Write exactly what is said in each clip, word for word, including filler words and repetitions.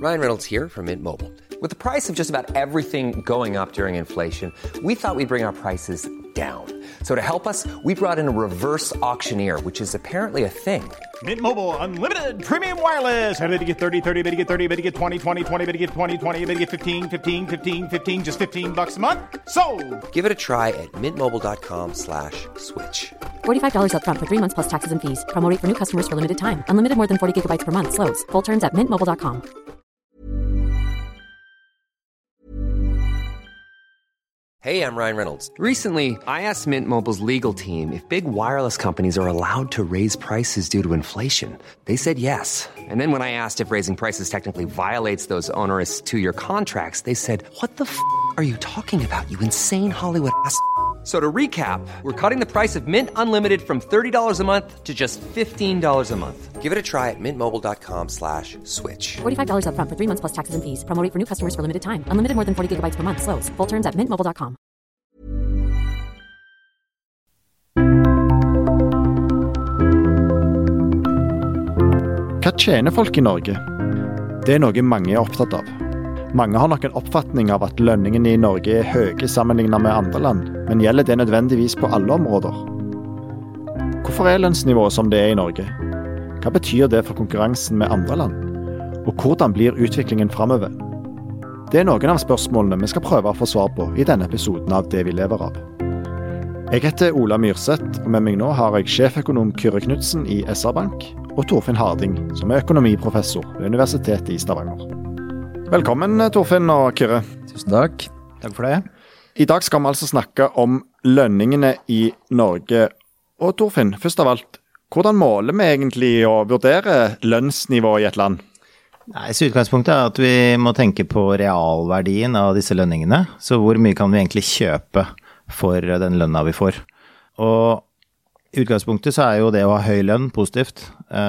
Ryan Reynolds here from Mint Mobile. With the price of just about everything going up during inflation, we thought we'd bring our prices down. So to help us, we brought in a reverse auctioneer, which is apparently a thing. Mint Mobile Unlimited Premium Wireless. How to get thirty, thirty, how to get thirty, how to get twenty, twenty, twenty, how to get twenty, twenty, how to get fifteen, fifteen, fifteen, fifteen, just fifteen bucks a month? Sold! Give it a try at mintmobile.com slash switch. forty-five dollars up front for three months plus taxes and fees. Promo rate for new customers for limited time. Unlimited more than forty gigabytes per month. Slows full terms at mint mobile dot com. Hey, I'm Ryan Reynolds. Recently, I asked Mint Mobile's legal team if big wireless companies are allowed to raise prices due to inflation. They said yes. And then when I asked if raising prices technically violates those onerous two-year contracts, they said, what the f*** are you talking about, you insane Hollywood ass f- So to recap, we're cutting the price of Mint Unlimited from thirty dollars a month to just fifteen dollars a month. Give it a try at mintmobile.com slash switch. forty-five dollars up front for three months plus taxes and fees. Promo rate for new customers for limited time. Unlimited more than forty gigabytes per month. Slows full terms at mint mobile dot com. Hva tjener folk i Norge? Det er noe mange er opptatt av. Mange har nok en oppfatning av at lønningene i Norge er høye sammenlignet med andre land, men gjelder det nødvendigvis på alle områder? Hvorfor er lønnsnivået som det er i Norge? Hva betyr det for konkurransen med andre land? Og hvordan blir utviklingen fremover? Det er noen av spørsmålene vi skal prøve å få svar på i denne episoden av Det vi lever av. Jeg heter Ola Myrseth, og med meg nå har jeg sjeføkonom Kyrre Knudsen i S R-Bank, og Torfinn Harding, som er økonomiprofessor ved Universitetet i Stavanger. Velkommen, Torfinn og Kyrre. Tusen takk. Takk for det. I dag skal vi altså snakke om lønningene i Norge. Og Torfinn, først av alt, hvordan måler vi egentlig å vurdere lønnsnivået i et land? Nei, så utgangspunktet er at vi må tenke på realverdien av disse lønningene. Så hvor mye kan vi egentlig kjøpe for den lønna vi får? Og i utgangspunktet så er jo det å ha høy lønn positivt.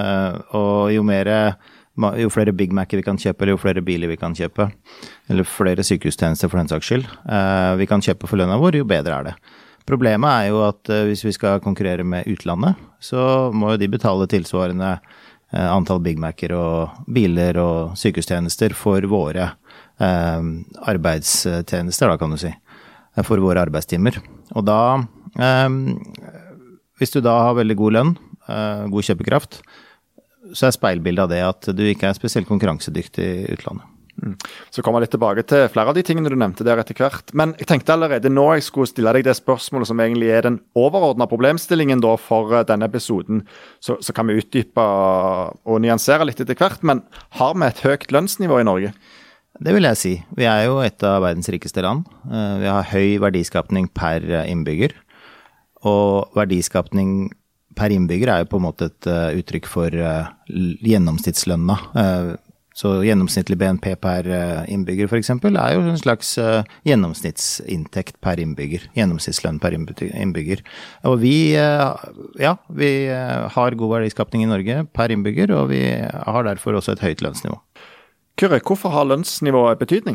Og jo mer... jo flere Big Mac vi kan kjøpe, eller jo flere biler vi kan kjøpe, eller flere sykehustjenester for den saks skyld, eh, vi kan kjøpe for lønna vår, jo bedre er det. Problemet er jo at eh, hvis vi skal konkurrere med utlandet, så må jo de betale tilsvarende eh, antall Big Mac'er og biler og sykehustjenester for våre eh, arbeidstjenester, da kan du si, for våre arbeidstimer. Og da, eh, hvis du da har veldig god lønn, eh, god kjøpekraft, så er speilbildet av det at du ikke er spesielt konkurransedyktig i utlandet. Mm. Så kommer jeg litt tilbake til flere av de tingene du nevnte der etter hvert. Men jeg tenkte allerede nå jeg skulle stille deg det spørsmålet som egentlig er den overordnede problemstillingen da for denne episoden. Så, så kan vi utdype og nyansere litt etter hvert. Men har vi et høyt lønnsnivå i Norge? Det vil jeg si. Vi er jo et av verdens rikeste land. Vi har høy verdiskapning per innbygger. Og verdiskapning per innbygger er jo på en måte et uh, uttrykk for uh, gjennomsnittslønna. Uh, så gjennomsnittlig B N P per uh, innbygger for eksempel er jo en slags uh, gjennomsnittsinntekt per innbygger. Gjennomsnittslønn per innbygger. Og vi, uh, ja, vi uh, har god verdiskapning i Norge per innbygger, og vi har derfor også et høyt lønnsnivå. Kyrre, hvorfor har lønnsnivået betydning?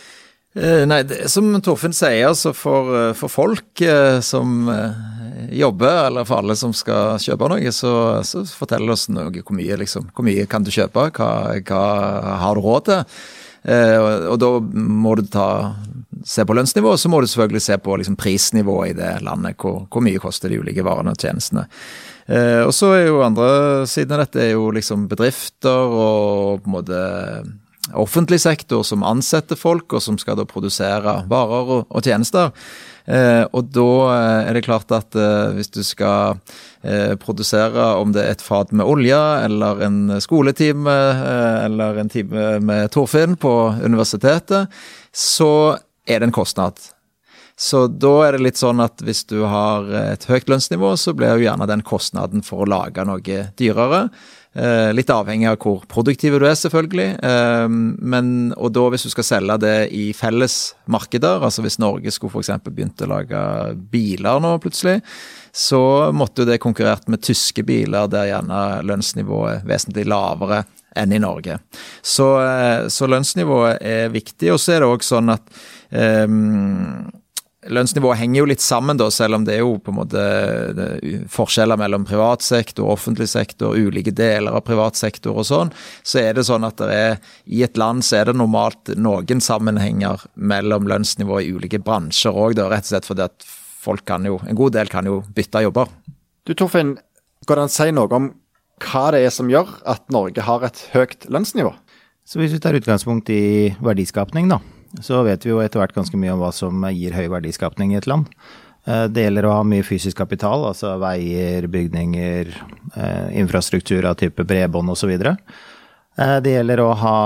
Uh, nei, det, som Torfinn sier, så for, uh, for folk uh, som... Uh, jobber, eller for alle som skal kjøpe noe, så, så fortell oss noe, hvor mye, liksom, hvor mye kan du kjøpe, hva, hva har du råd til, eh, og, og da må du ta, se på lønnsnivå, så må du selvfølgelig se på liksom, prisnivået i det landet, hvor, hvor mye koster de ulike varene og tjenestene. Eh, og så er jo andre siden av dette er jo liksom bedrifter og på en måte offentlig sektor som ansetter folk, og som skal da produsere varer og, og tjenester. Eh, og da er det klart at eh, hvis du skal eh, produsere om det er et fat med olje, eller en skoletime, eh, eller en time med Torfinn på universitetet, så er det en kostnad. Så da er det litt sånn at hvis du har et høyt lønnsnivå, så blir jo gjerne den kostnaden for å lage noe dyrere. Eh, litt avhengig av hvor produktiv du er selvfølgelig, eh, men, og da hvis du skal selge det i felles markeder, altså hvis Norge skulle for eksempel begynt å lage biler nå plutselig, så måtte jo det konkurrert med tyske biler der gjerne lønnsnivået er vesentlig lavere enn i Norge. Så, eh, så lønnsnivået er viktig, og så er det også sånn at eh, lønnsnivået henger jo litt sammen da, selv om det er jo på en måte det, forskjeller mellom privat sektor, offentlig sektor, ulike deler av privat sektor og sånn, så er det sånn at det er, i et land så er det normalt noen sammenhenger mellom lønnsnivå i ulike bransjer også, da, rett og slett fordi at folk kan jo, en god del kan jo bytte jobber. Du Torfinn, går det an å si noe om hva det er som gjør at Norge har et høyt lønnsnivå? Så hvis vi tar utgangspunkt i verdiskapning da, så vet vi jo etter hvert ganske mye om hva som gir høy verdiskapning i et land. Det gjelder å ha mye fysisk kapital, altså veier, bygninger, infrastruktur av type bredbånd og så videre. Det gjelder å ha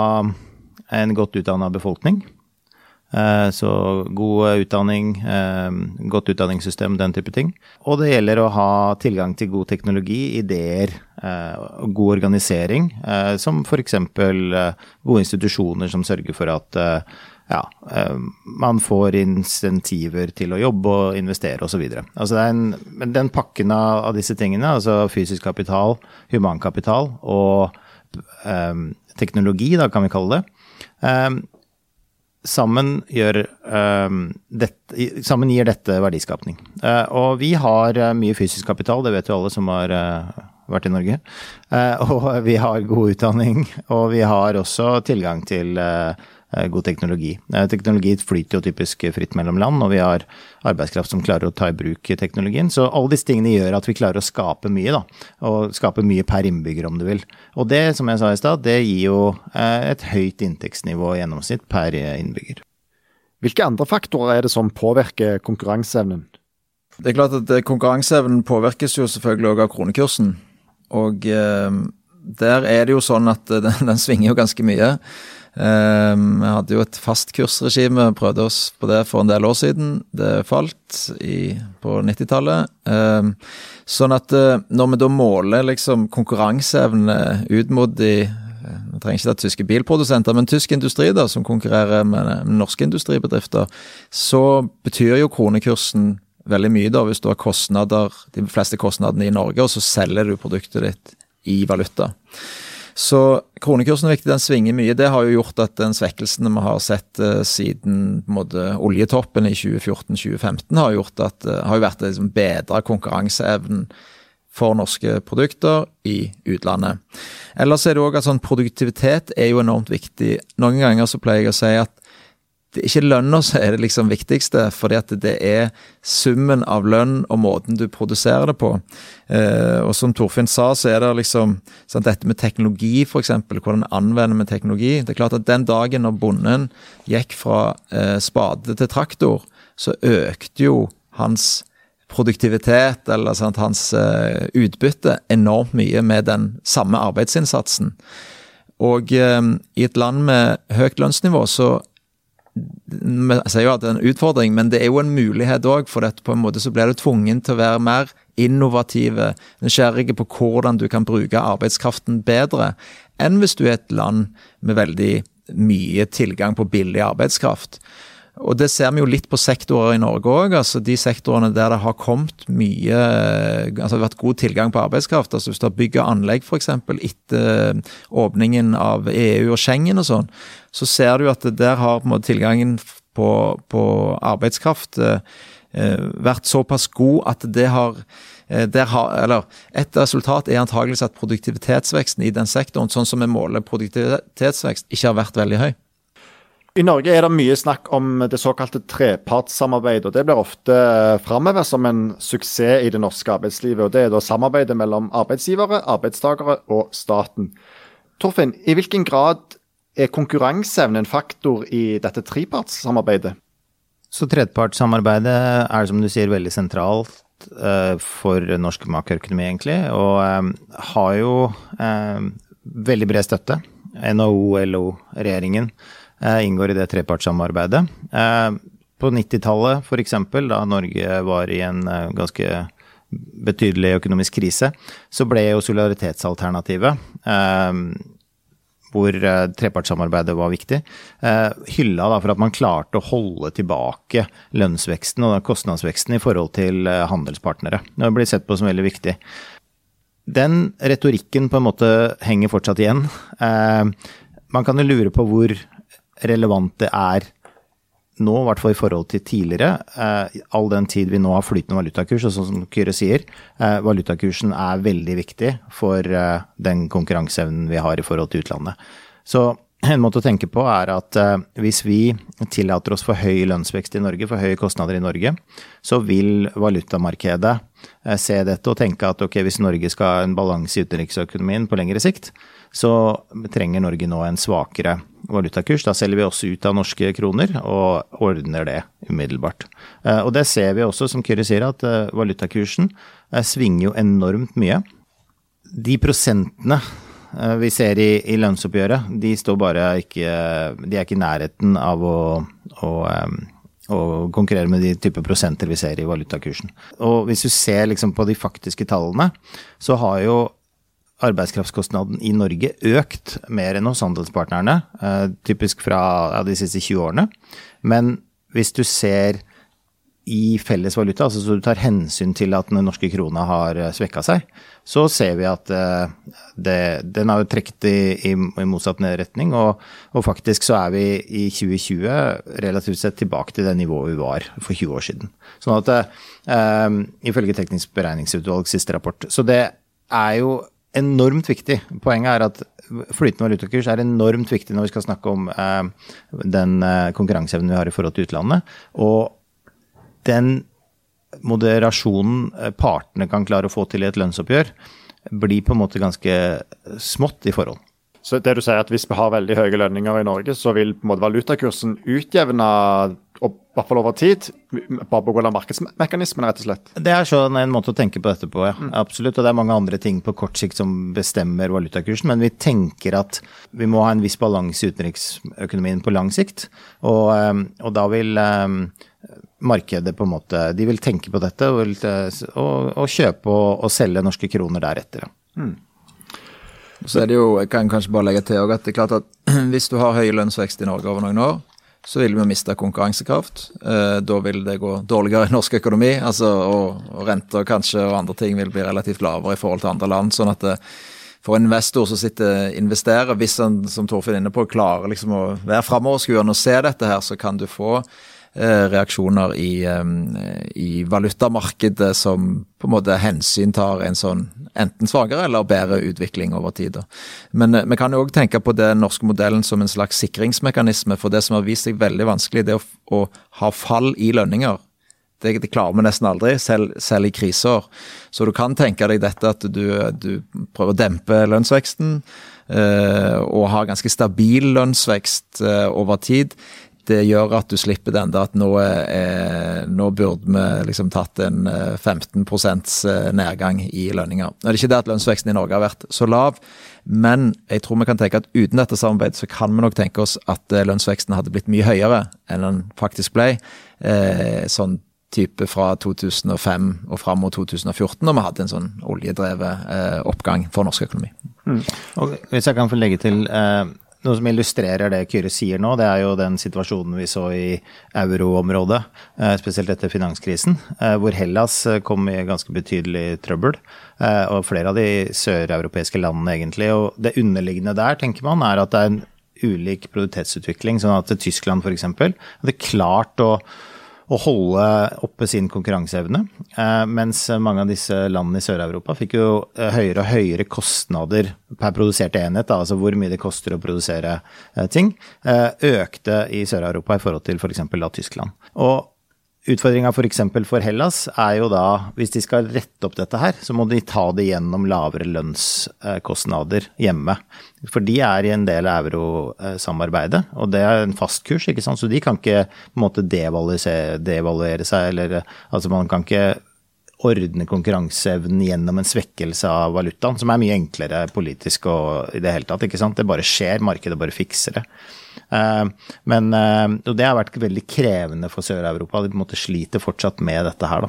en godt utdannet befolkning. Så god utdanning, godt utdanningssystem, den type ting. Og det gjelder å ha tilgang til god teknologi, ideer, god organisering, som for eksempel gode institusjoner som sørger for at ja, man får insentiver til å jobbe og investere og så videre. Altså det er en, men den pakken av, av disse tingene, altså fysisk kapital, humankapital og um, teknologi, da kan vi kalle det, um, Sammen, gjør, um, dette, sammen gir dette verdiskapning. Uh, og vi har uh, mye fysisk kapital, det vet jo alle som har uh, vært i Norge. Uh, og vi har god utdanning, og vi har også tilgang til uh, god teknologi. Uh, teknologi flyter jo typisk fritt mellom land, og vi har arbeidskraft som klarer å ta i bruk teknologien. Så alle disse tingene gjør at vi klarer å skape mye, da. Og skape mye per innbygger, om du vil. Og det, som jeg sa i sted, det gir jo uh, et høyt inntektsnivå i gjennomsnitt per innbygger. Hvilke andre faktorer er det som påvirker konkurranseevnen? Det er klart at konkurranseevnen påvirkes jo selvfølgelig også av kronekursen. Og uh, der er det jo sånn at den, den svinger jo ganske mye. Um, jeg hadde jo et fast kursregime, prøvde oss på det for en del år siden. Det falt i, på nittitallet. Um, sånn at uh, når vi da måler liksom konkurranseevne ut mot de, jeg trenger ikke det tyske bilprodusenter, men tysk industri da, som konkurrerer med, med norske industribedrifter, så betyr jo kronekursen veldig mye da, hvis du har kostnader, de fleste kostnadene i Norge, og så selger du produktet ditt i valuta. Så kronekursen er viktig, den svinger mye. Det har jo gjort at den svekkelsen vi har sett uh, siden på en måte, oljetoppen i tjue fjorten til tjue femten har gjort at uh, har jo vært liksom, bedre konkurranseevnen for norske produkter i utlandet. Ellers er det også at sånn, produktivitet er jo enormt viktig. Noen ganger så pleier jeg å si at det er ikke lønn som er det liksom viktigste, fordi at det er summen av lønn og måten du produserer det på. Eh, og som Torfinn sa, så er det liksom sånn, dette med teknologi for eksempel, hvordan anvender med teknologi. Det er klart at den dagen når bonden gikk fra eh, spade til traktor, så økte jo hans produktivitet, eller sant, hans eh, utbytte enormt mye med den samme arbeidsinnsatsen. Og eh, i et land med høyt lønnsnivå, så jeg sier jo at det er en utfordring, men det er jo en mulighet også, for dette på en måte så blir du tvungen til å være mer innovative, nysgjerrige på hvordan du kan bruke arbeidskraften bedre, enn hvis du er et land med veldig mye tilgang på billig arbeidskraft. Og det ser vi jo litt på sektorer i Norge også, altså de sektorene der det har kommet mye, altså det har vært god tilgang på arbeidskraft, altså hvis du har bygget anlegg for eksempel etter åpningen av E U og Schengen og sånn, så ser du at der har på en måte tilgangen på, på arbeidskraft eh, vært såpass god at det har, eh, der har, eller et resultat er antageligvis at produktivitetsveksten i den sektoren, sånn som vi måler produktivitetsvekst, ikke har vært veldig høy. I Norge er det mye snakk om det såkalte trepartssamarbeidet, og det blir ofte fremhevet som en suksess i det norske arbeidslivet, og det er da samarbeidet mellom arbeidsgivere, arbeidstakere og staten. Torfinn, i hvilken grad er konkurranseevne en faktor i dette trepartssamarbeidet? Så trepartssamarbeidet er, som du sier, veldig sentralt uh, for norsk makroøkonomi egentlig, og um, har jo um, veldig bred støtte. N H O, L O, regjeringen inngår i det trepartssamarbeidet. På nittitallet for eksempel, da Norge var i en ganske betydelig økonomisk krise, så ble jo solidaritetsalternativet, hvor trepartssamarbeidet var viktig, hylla da for at man klarte å holde tilbake lønnsveksten og kostnadsveksten i forhold til handelspartnere. Det ble sett på som veldig viktig. Den retorikken på en måte henger fortsatt igjen. Man kan jo lure på hvor relevant det er nå, i hvert fall i forhold til tidligere, eh, all den tid vi nå har flytende valutakurs, og sånn som Kyrre sier, eh, valutakursen er veldig viktig for eh, den konkurranseevnen vi har i forhold til utlandet. Så en måte å tenke på er at eh, hvis vi tillater oss for høy lønnsvekst i Norge, for høye kostnader i Norge, så vil valutamarkedet eh, se dette og tenke at ok, hvis Norge skal ha en balanse i utenriksøkonomien på lengre sikt, så trenger Norge nå en svakere valutakurs. Da selger vi også ut av norske kroner og ordner det umiddelbart. Eh, og det ser vi også, som Kyrre sier, at eh, valutakursen eh, svinger jo enormt mye. De prosentene vi ser i, i lønnsoppgjøret, de står bare ikke, de er ikke i nærheten av å, å, å konkurrere med de type prosenter vi ser i valutakursen. Og hvis du ser liksom på de faktiske tallene, så har jo arbeidskraftskostnaden i Norge økt mer enn hos handelspartnerne, eh, typisk fra ja, de siste tjue årene. Men hvis du ser i felles valuta, altså så du tar hensyn til at den norske krona har svekket seg, så ser vi at uh, det, den har jo trekt i, i, i motsatt retning, og, og faktisk så er vi i tjue tjue relativt sett tilbake til det nivået vi var for tjue år siden. Sånn at uh, ifølge Teknisk beregningsutvalgs siste rapport. Så det er jo enormt viktig. Poenget er at flytende valutakurs er enormt viktig når vi skal snakke om uh, den uh, konkurranseevnen vi har i forhold til utlandet, og den moderasjonen partene kan klare å få til i et lønnsoppgjør blir på en måte ganske smått i forhold. Så det du sier at hvis vi har veldig høye lønninger i Norge, så vil på en måte valutakursen utjevne, og i hvert fall over tid, bare på grunn av markedsmekanismen rett og slett? Det er sånn en måte å tenke på dette på, ja. Mm. Absolutt. Og det er mange andre ting på kort sikt som bestemmer valutakursen, men vi tenker at vi må ha en viss balanse i utenriksøkonomien på lang sikt, og, og da vil markedet på en måte, de vil tenke på dette og, vil, og, og kjøpe og, og selge norske kroner deretter. Mm. Så er det jo, jeg kan kanskje bare legge til også, at det er klart at hvis du har høy lønnsvekst i Norge over noen år, så vil vi miste konkurransekraft. Eh, da vil det gå dårligere i norsk økonomi, altså, og, og renter kanskje og andre ting vil bli relativt lavere i forhold til andre land, sånn at det, for en investor som sitter investerer, hvis han, som Torfinn er inne på, klarer liksom å være fremoverskuende og se dette her, så kan du få reaksjoner i, i valutamarkedet som på en måte hensyn tar en sånn enten svagere eller bedre utvikling over tid. Men vi kan jo også tenke på den norske modellen som en slags sikringsmekanisme, for det som har vist seg veldig vanskelig, det å, å ha fall i lønninger. Det, det klarer vi nesten aldri, selv, selv i kriser. Så du kan tenke deg dette at du, du prøver å dempe lønnsveksten eh, og ha ganske stabil lønnsvekst eh, over tid. Det gjør at du slipper den da, at nå, er, nå burde vi liksom tatt en femten prosent nedgang i lønninger. Nå er det ikke det at lønnsveksten i Norge har vært så lav, men jeg tror vi kan tenke at uten dette samarbeidet så kan vi nok tenke oss at lønnsveksten hadde blitt mye høyere enn den faktisk ble, eh, sånn type fra to tusen og fem og frem mot to tusen og fjorten, når vi hadde en sånn oljedrevet eh, oppgang for norsk økonomi. Mm. Og hvis jeg kan få legge til... Eh, Noe som illustrerer det Kyrre sier nå, det er jo den situasjonen vi så i euroområdet, spesielt etter finanskrisen, hvor Hellas kom i ganske betydelig trøbbel, og flere av de søreuropeiske landene egentlig. Og det underliggende der, tenker man, er at det er en ulik produktivitetsutvikling, sånn at Tyskland for eksempel hadde klart å å holde oppe sin konkurranseevne, eh, mens mange av disse landene i Sør-Europa fikk jo høyere og høyere kostnader per produserte enhet, da, altså hvor mye det koster å produsere eh, ting, eh, økte i Sør-Europa i forhold til for eksempel da Tyskland. Og utfordringen for eksempel for Hellas er jo da, hvis de skal rette opp dette her, så må de ta det gjennom lavere lønnskostnader hjemme. For de er i en del av eurosamarbeidet, og det er en fast kurs, ikke sant? Så de kan ikke på en måte devaluere, devaluere seg, eller altså man kan ikke ordne konkurranseevnen gjennom en svekkelse av valutaen, som er mye enklere politisk og i det hele tatt, ikke sant? Det bare skjer, markedet bare fikser det. Men og det har vært veldig krevende for Sør-Europa, de på en måte sliter fortsatt med dette her da.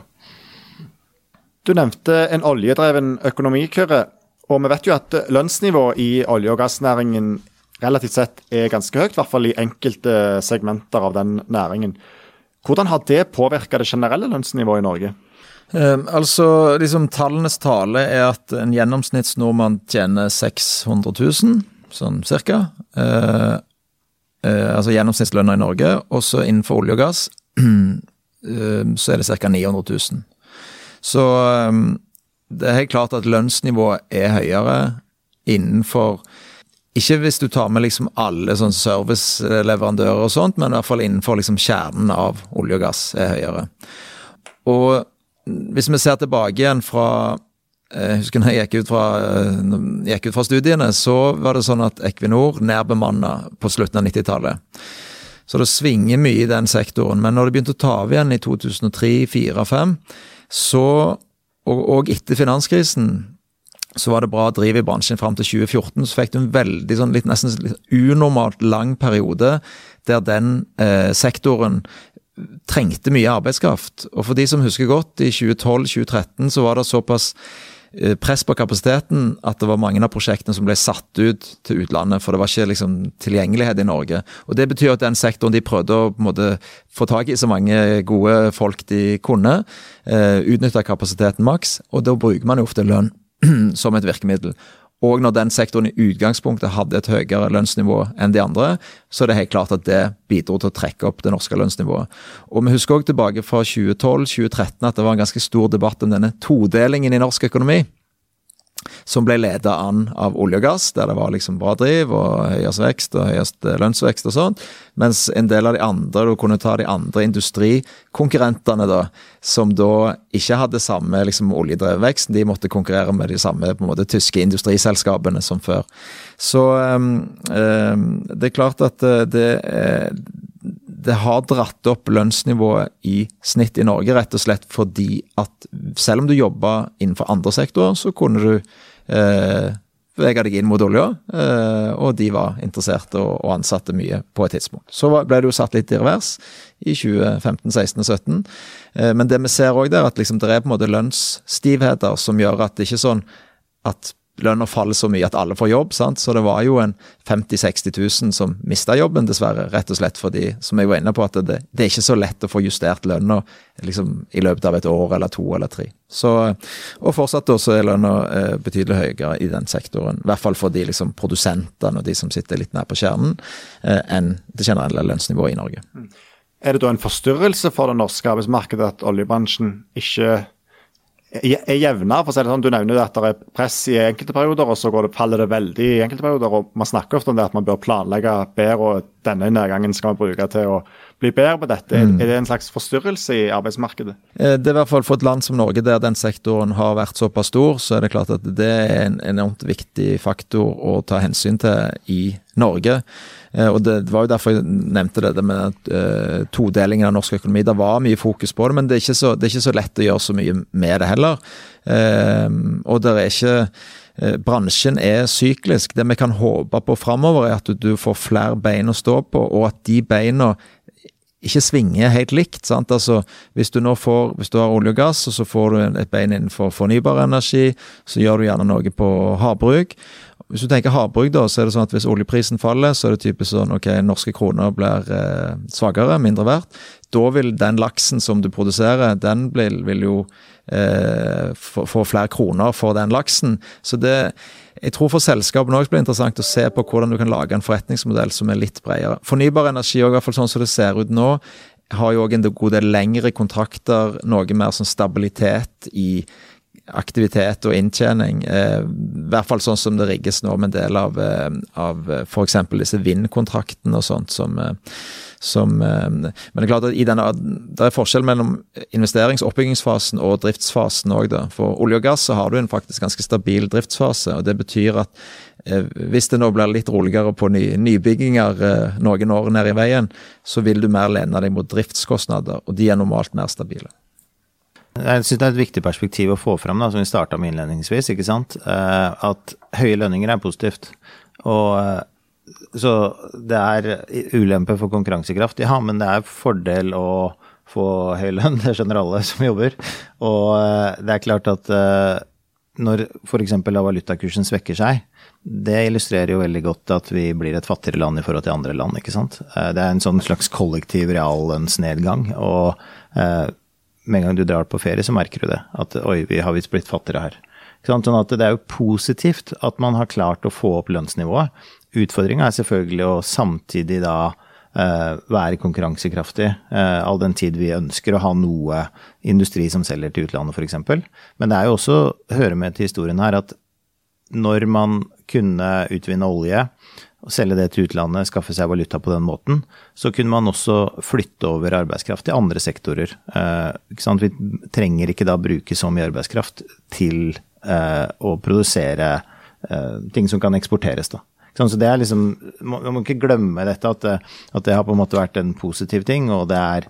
Du nevnte en oljedreven økonomi, Kyrre, og vi vet jo at lønnsnivå i olje- og gassnæringen relativt sett er ganske høyt, i hvert fall i enkelte segmenter av den næringen. Hvordan har det påvirket det generelle lønnsnivået i Norge? Um, altså, liksom tallenes tale er at en gjennomsnittsnordmann tjener seks hundre tusen, sånn cirka. Uh, uh, altså gjennomsnittslønner i Norge, og så innenfor olje og gass, så er det cirka ni hundre tusen. Så det er helt klart at lønnsnivået er høyere innenfor, ikke hvis du tar med liksom alle sånn serviceleverandører og sånt, men i hvert fall innenfor liksom kjernen av olje og gass er høyere. Og hvis vi ser tilbake igjen fra, jeg husker når jeg gikk ut fra, gikk ut fra studiene, så var det sånn at Equinor nærbemannet på slutten av nittitallet. Så det svinger mye i den sektoren, men når det begynte å ta av igjen i to tusen og tre, fire, fem, så, og, og etter finanskrisen, så var det bra driv i bransjen frem til tjue fjorten, så fikk du en veldig sånn litt, nesten litt unormalt lang periode der den eh, sektoren trengte mye arbeidskraft. Og for de som husker godt, i tjue tolv tjue tretten så var det såpass eh, press på kapasiteten at det var mange av prosjektene som ble satt ut til utlandet, for det var ikke liksom tilgjengelighet i Norge. Og det betyr at den sektoren de prøvde å på en måte få tag i så mange gode folk de kunne, eh, utnytte kapasiteten maks, og da bruker man jo ofte lønn som et virkemiddel. Og når den sektoren i utgangspunktet hadde et høyere lønnsnivå enn de andre, så er det helt klart at det bidro til å trekke opp det norske lønnsnivået. Og vi husker også tilbake fra tjue tolv tjue tretten at det var en ganske stor debatt om denne todelingen i norsk økonomi, som ble ledet an av olje og gass, der det var liksom bra driv og høyest vekst og høyest lønnsvekst og sånt, mens en del av de andre, du kunne ta de andre industrikonkurrentene da, som da ikke hadde samme liksom oljedrevet vekst, de måtte konkurrere med de samme på en måte tyske industriselskapene som før. Så um, um, det er klart at det er det har dratt opp lønnsnivået i snitt i Norge, rett og slett fordi at selv om du jobber innenfor andre sektorer, så kunne du eh, bevege deg inn mot olje, eh, og de var interesserte og, og ansatte mye på et tidspunkt. Så ble det jo satt litt i revers i tjue femten, seksten og sytten, eh, men det vi ser også der, at liksom det er på en måte lønnsstivheter som gjør at det ikke er sånn at lønner faller så mye at alle får jobb, sant? Så det var jo en femti til seksti tusen som mistet jobben dessverre, rett og slett fordi, som jeg var inne på, at det, det er ikke så lett å få justert lønner liksom, i løpet av et år eller to eller tre. Så, og fortsatt også er lønner eh, betydelig høyere i den sektoren, i hvert fall for de liksom, produsentene og de som sitter litt nær på kjernen, eh, enn det generelle lønnsnivået i Norge. Er det da en forstyrrelse for det norske arbeidsmarkedet at oljebransjen ikke er jevnere, for å si det sånn, du nevner at det er press i enkelte perioder, og så går det, faller det veldig i enkelte perioder, og man snakker ofte om det at man bør planlegge bedre, og denne nedgangen skal man bruke til å bli bedre på dette. Mm. Er det en slags forstyrrelse i arbeidsmarkedet? Det er i hvert fall for et land som Norge, der den sektoren har vært såpass stor, så er det klart at det er en enormt viktig faktor å ta hensyn til i Norge. Og det var jo derfor jeg nevnte det, det med uh, todelingen av norsk økonomi. Det var mye fokus på det, men det er ikke så, det er ikke så lett å gjøre så mye med det heller. Uh, og det er ikke uh, bransjen er syklisk. Det vi kan håpe på fremover er at du, du får flere bein å stå på, og at de beina ikke svinger helt likt, sant? Altså, hvis du nå får, hvis du har olje og gass, og så får du et bein innenfor fornybar energi, så gjør du gjerne noe på havbruk. Hvis du tenker havbruk da, så er det sånn at hvis oljeprisen faller, så er det typisk sånn, ok, norske kroner blir eh, svagere, mindre verdt. Da vil den laksen som du produserer, den blir, vil jo eh, få, få flere kroner for den laksen. Så det, jeg tror for selskapene også blir interessant å se på hvordan du kan lage en forretningsmodell som er litt bredere. Fornybar energi, og i hvert fall sånn som det ser ut nå, har jo også en god del lengre kontrakter, noe mer sånn stabilitet i aktivitet og inntjening, eh, i hvert fall sånn som det rigges nå med en del av, eh, av for eksempel disse vindkontraktene og sånt som, eh, som eh, men det er klart at i denne, det er forskjell mellom investerings- og oppbyggingsfasen og driftsfasen også da. For olje og gass så har du en faktisk ganske stabil driftsfase, og det betyr at eh, hvis det nå blir litt roligere på ny, nybygginger eh, noen år ned i veien, så vil du mer lene deg mot driftskostnader, og de er normalt mer stabile. Jeg synes det er et viktig perspektiv å få frem da, som vi startet med innledningsvis, ikke sant? Eh, at høye lønninger er positivt. Og eh, så det er ulempe for konkurransekraft, ja, men det er fordel å få høy lønn, det skjønner alle som jobber. Og eh, det er klart at eh, når for eksempel valutakursen svekker seg, det illustrerer jo veldig godt at vi blir et fattigere land i forhold til andre land, ikke sant? Eh, det er en sånn slags kollektiv reallønnsnedgang, og eh, med en gang du drar på ferie, så merker du det. At oi, vi har visst blitt fattigere her. Sånn at det er jo positivt at man har klart å få opp lønnsnivået. Utfordringen er selvfølgelig å samtidig da uh, være konkurransekraftig, uh, all den tid vi ønsker å ha noe industri som selger til utlandet for eksempel. Men det er jo også, hører med til historien her, at når man kunne utvinne olje, og selge det til utlandet, skaffe seg valuta på den måten, så kunne man også flytte over arbeidskraft til andre sektorer. Eh, ikke sant? Vi trenger ikke da bruke så mye arbeidskraft til eh, å produsere eh, ting som kan eksporteres da. Så det er liksom, man må ikke glemme dette, at det, at det har på en måte vært en positiv ting, og det er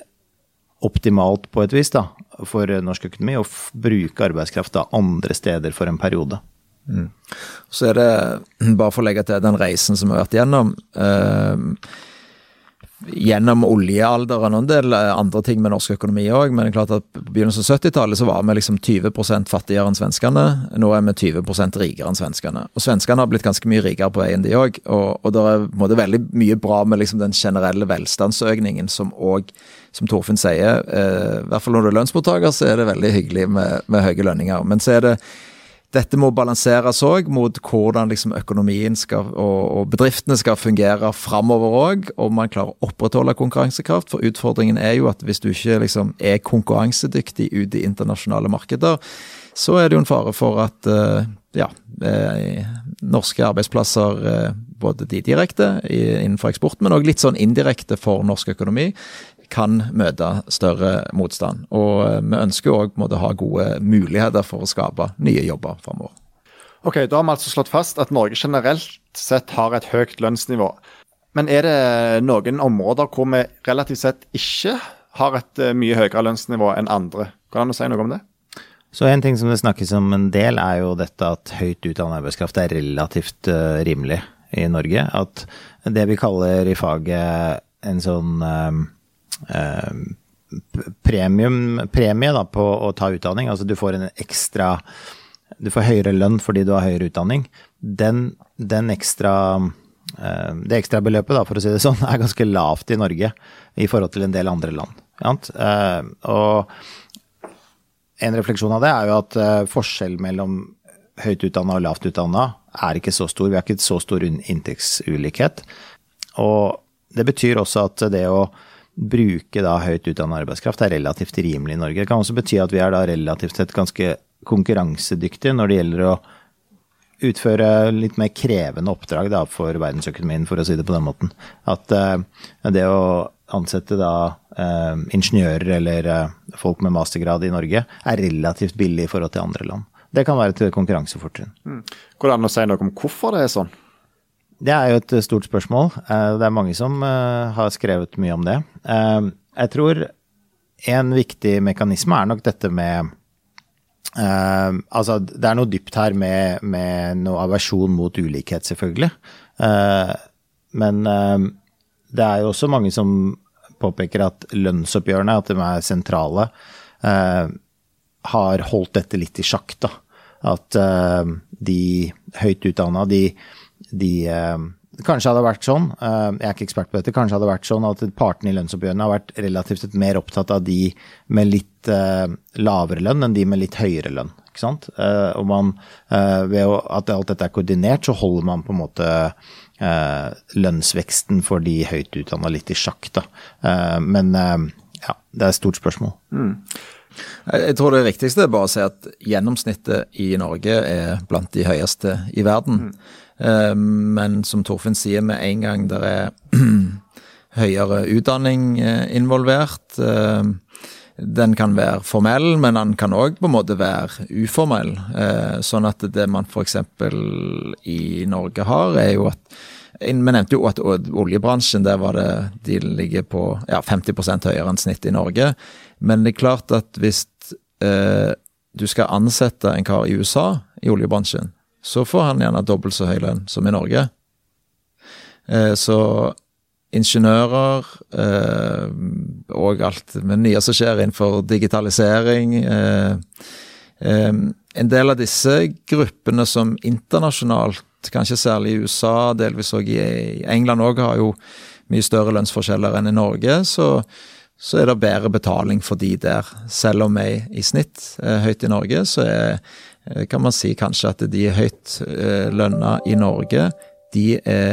optimalt på et vis da, for norsk økonomi å f- bruke arbeidskraft da andre steder for en periode. Mm. Så er det, bare for å legge til den reisen som vi har vært gjennom, eh, gjennom oljealderen og en del andre ting med norsk økonomi også, men det er klart at på begynnelsen av syttitallet så var vi liksom tjue prosent fattigere enn svenskene, nå er vi tjue prosent rikere enn svenskene, og svenskene har blitt ganske mye rikere på veien de også, og, og det er på en måte veldig mye bra med liksom den generelle velstandsøkningen som også, som Torfinn sier, eh, i hvert fall når du er lønnsmottaker så er det veldig hyggelig med, med høye lønninger, men så er det dette må balanseres også mot hvordan liksom økonomien skal, og, og bedriftene skal fungere fremover også, og man klarer å opprettholde konkurransekraft, for utfordringen er jo at hvis du ikke liksom er konkurransedyktig ute i internasjonale markeder, så er det jo en fare for at uh, ja, eh, norske arbeidsplasser, eh, både de direkte i, innenfor eksport, men også litt sånn indirekte for norsk økonomi, kan møte større motstand. Og vi ønsker også å ha gode muligheter for å skape nye jobber fremover. Ok, da har vi altså slått fast at Norge generelt sett har et høyt lønnsnivå. Men er det noen områder hvor vi relativt sett ikke har et mye høyere lønnsnivå enn andre? Kan du si noe om det? Så en ting som det snakkes om en del er jo dette at høyt utdannet arbeidskraft er relativt uh, rimelig i Norge. At det vi kaller i faget en sånn... Um, premium, premie da på å ta utdanning, altså du får en ekstra, du får høyere lønn fordi du har høyere utdanning, den, den ekstra, det ekstra beløpet da, for å si det sånn, er ganske lavt i Norge i forhold til en del andre land. Og en refleksjon av det er jo at forskjell mellom høyt utdannet og lavt utdannet er ikke så stor, vi har ikke så stor inntektsulikhet, og det betyr også at det å bruke da høyt utdannet arbeidskraft er relativt rimelig i Norge. Det kan også bety at vi er da relativt sett ganske konkurransedyktige når det gjelder å utføre litt mer krevende oppdrag da for verdensøkonomien, for å si det på den måten. At uh, det å ansette da uh, ingeniører eller uh, folk med mastergrad i Norge er relativt billig i forhold til andre land. Det kan være et konkurransefortrinn. Mm. Går det an å si noe om hvorfor det er sånn? Det er jo et stort spørsmål. Det er mange som har skrevet mye om det. Jeg tror en viktig mekanisme er nok dette med, altså det er noe dypt her med, med noe aversjon mot ulikhet selvfølgelig. Men det er jo også mange som påpeker at lønnsoppgjørene, at de er sentrale, har holdt dette litt i sjakk da. At de høyt utdannede, de de eh, kanskje hadde vært sånn, eh, jeg er ikke ekspert på dette, kanskje hadde vært sånn at partene i lønnsoppgjørene har vært relativt mer opptatt av de med litt eh, lavere lønn enn de med litt høyere lønn, ikke sant? Eh, og man, eh, ved å, at alt dette er koordinert, så holder man på en måte eh, lønnsveksten for de høyt utdannede litt i sjakk da. Eh, men eh, ja, det er et stort spørsmål. Mm. Jeg tror det viktigste er bare å si at gjennomsnittet i Norge er blant de høyeste i verden. Mm. Men som Torfinn sier, med en gang der er høyere utdanning involvert. Den kan være formell, men den kan også på en måte være uformell. Sånn at det man for eksempel i Norge har, er jo at vi nevnte jo at oljebransjen, der var det, de ligger på ja, femti prosent høyere enn snitt i Norge. Men det er klart at hvis eh, du skal ansette en kar i U S A i oljebransjen, så får han gjerne dobbelt så høy lønn som i Norge. Eh, så ingeniører eh, og alt med nye som skjer innenfor digitalisering. Eh, eh, en del av disse gruppene som internasjonalt, kanskje særlig i U S A, delvis også i England også, har jo mye større lønnsforskjeller enn i Norge, så, så er det bedre betaling for de der. Selv om vi i snitt er høyt i Norge, så er kan man si kanskje at de høyt eh, lønna i Norge, de er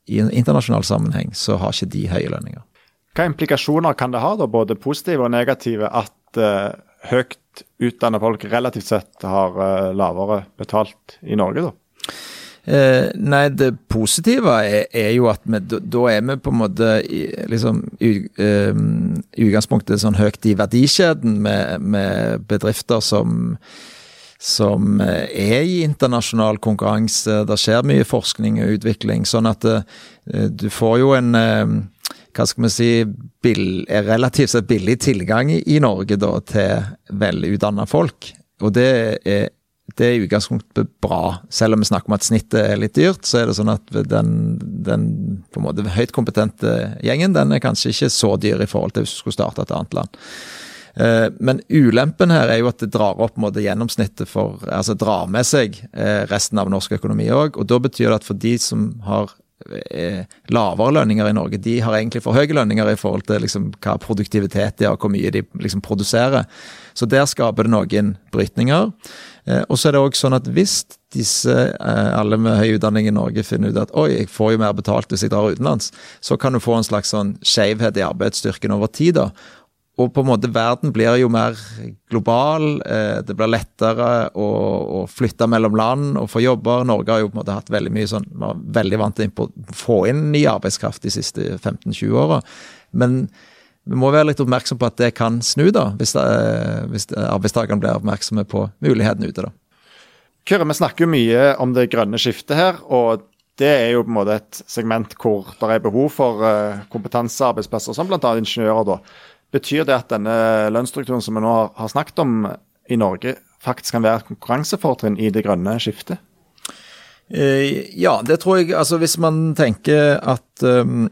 i en internasjonal sammenheng så har ikke de høye lønninger. Hva implikasjoner kan det ha da, både positive og negative, at uh, høyt utdannede folk relativt sett har uh, lavere betalt i Norge da? Eh, nei, det positive er, er jo at vi, da, da er vi på en måte i, liksom, i, um, i utgangspunktet sånn høyt i verdikjeden med, med bedrifter som, som er i internasjonal konkurranse. Det skjer mye forskning og utvikling, sånn at uh, du får jo en uh, hva skal man si, bill, er relativt sett billig tilgang i, i Norge da, til velutdannede folk, og det er Det er i utgangspunktet bra. Selv om vi snakker om at snittet er litt dyrt, så er det sånn at den, den på en måte høyt kompetente gjengen, den er kanskje ikke så dyr i forhold til hvis du skulle starte et annet land. Eh, men ulempen her er jo at det drar opp på en måte gjennomsnittet for, altså drar med seg eh, resten av norsk økonomi også, og da betyr det at for de som har eh, lavere lønninger i Norge, de har egentlig for høye lønninger i forhold til liksom, hva produktivitet de har, hvor mye de liksom, produserer. Så der skaper det noen brytninger. Eh, og så er det også sånn at hvis disse, eh, alle med høy utdanning i Norge finner ut at oi, jeg får jo mer betalt hvis jeg drar utenlands, så kan du få en slags sånn skjevhet i arbeidsstyrken over tid da. Og på en måte verden blir jo mer global, eh, det blir lettere å, å flytte mellom land og få jobber. Norge har jo på en måte hatt veldig mye sånn, man er veldig vant til å få inn ny arbeidskraft de siste femten til tjue årene. Men vi må være litt oppmerksom på at det kan snu da, hvis, det, hvis arbeidstakerne blir oppmerksomme på muligheten ute da. Kyrre, vi snakker jo mye om det grønne skiftet her, og det er jo på en måte et segment hvor det er behov for kompetansearbeidsplasser, som blant annet ingeniører da. Betyr det at denne lønnsstrukturen som vi nå har snakket om i Norge, faktisk kan være et konkurransefortrinn i det grønne skiftet? Eh, ja, det tror jeg, altså hvis man tenker at um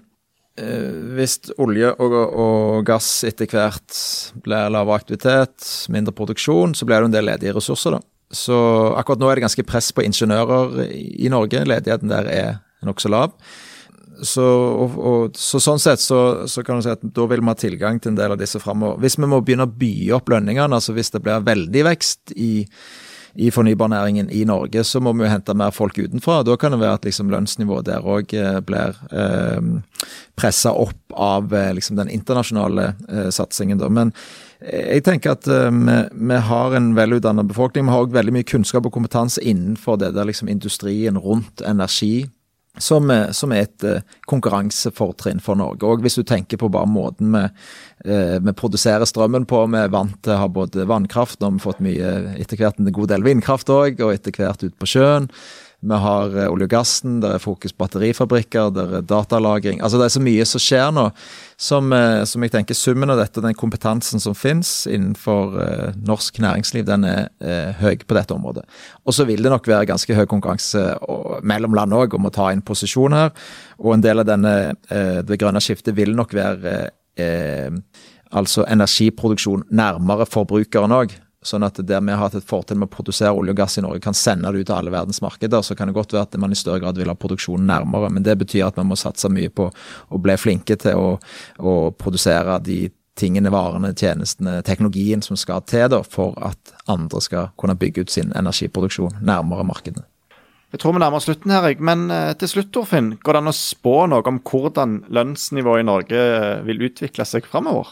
hvis olje og, og gass etter hvert blir lavere aktivitet, mindre produksjon, så blir det en del ledige ressurser da. Så akkurat nå er det ganske press på ingeniører i Norge, ledigheten der er nok så lav. Så, og, og, så sånn sett så, så kan du si at da vil man ha tilgang til en del av disse fremover. Hvis vi må begynne å by opp lønningene, altså hvis det blir veldig vekst i i fornybarnæringen i Norge, så må vi jo hente mer folk utenfra. Da kan det være at liksom, lønnsnivået der også blir eh, presset opp av eh, liksom, den internasjonale eh, satsingen. Da. Men jeg tenker at eh, vi, vi har en velutdannet befolkning, vi har også veldig mye kunnskap og kompetanse innenfor det der liksom, industrien rundt energi, som, som er et uh, konkurransefortrinn for Norge. Og hvis du tenker på bare måten vi, uh, vi produserer strømmen på, vi er vant til å ha både vannkraft, nå har vi fått mye etter hvert en god del vindkraft også, og etter hvert ut på sjøen. Vi har uh, olje og gassen, der er fokus på batterifabrikker, der er datalagring. Altså det er så mye som skjer nå, som, uh, som jeg tenker summen av dette, den kompetansen som finnes innenfor uh, norsk næringsliv, den er uh, høy på dette området. Og så vil det nok være ganske høy konkurranse og, mellom land også, om å ta inn posisjon her, og en del av denne, uh, det grønne skiftet vil nok være uh, altså energiproduksjon nærmere forbrukeren også, sånn at der vi har hatt et fortil med å produsere olje og gass i Norge kan sende det ut til alle verdens markeder, så kan det godt være at man i større grad vil ha produksjonen nærmere, men det betyr at man må satse mye på å bli flinke til å, å produsere de tingene, varene, tjenestene, teknologien som skal til da, for at andre skal kunne bygge ut sin energiproduksjon nærmere markedene. Jeg tror vi nærmer oss slutten her, men til slutt, Torfinn, går det an å spå noe om hvordan lønnsnivået i Norge vil utvikle seg fremover?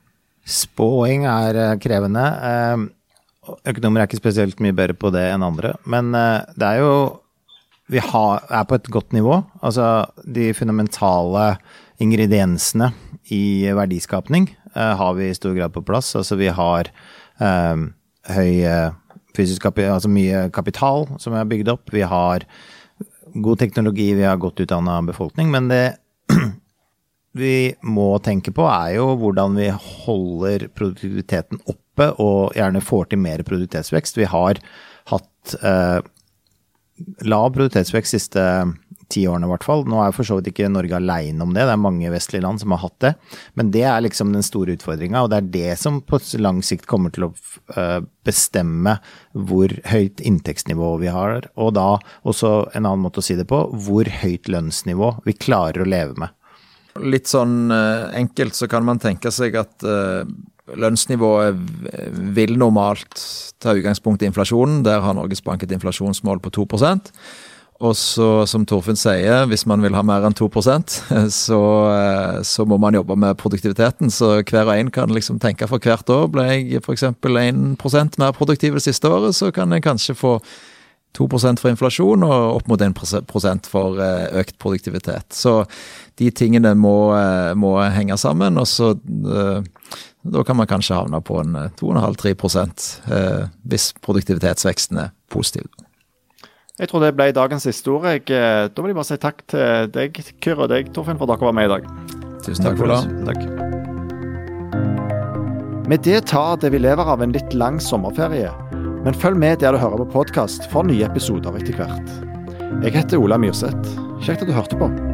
Spåing er krevende. Økonomer er ikke spesielt mye bedre på det enn andre, men det er jo, vi har, er på et godt nivå. Altså de fundamentale ingrediensene i verdiskapning har vi i stor grad på plass. Altså vi har um, høy fysisk kapital, altså mye kapital som er bygd opp. Vi har god teknologi, vi har godt utdannet befolkning, men det vi må tenke på er jo hvordan vi holder produktiviteten oppe og gjerne får til mer produktivitetsvekst. Vi har hatt eh, lav produktivitetsvekst siste ti årene i hvert fall. Nå er for så vidt ikke Norge alene om det, det er mange vestlige land som har hatt det, men det er liksom den store utfordringen, og det er det som på lang sikt kommer til å eh, bestemme hvor høyt inntektsnivå vi har, og da også en annen måte å si det på, hvor høyt lønnsnivå vi klarer å leve med. Litt sånn uh, enkelt så kan man tenke seg at uh, lønnsnivået vil normalt ta utgangspunkt i inflasjonen. Der har Norges Bank et inflasjonsmål på to prosent. Og så, som Torfinn sier, hvis man vil ha mer enn to prosent, så, så må man jobbe med produktiviteten. Så hver og en kan liksom tenke for hvert år. Ble jeg for eksempel en prosent mer produktiv det siste året, så kan jeg kanskje få to prosent for inflasjon og opp mot en prosent for økt produktivitet. Så de tingene må, må henge sammen, og så da kan man kanskje havne på en to komma fem til tre prosent hvis produktivitetsveksten er positiv. Jeg tror det ble dagens siste ord. Jeg, da vil jeg bare si takk til deg, Kyrre, og deg, Torfinn, for at dere var med i dag. Tusen takk for det. Takk. Med det tar det vi lever av en litt lang sommerferie, men følg med der du hører på podcast for nye episoder etter hvert. Jeg heter Ola Myrseth. Kjekt at du hørte på.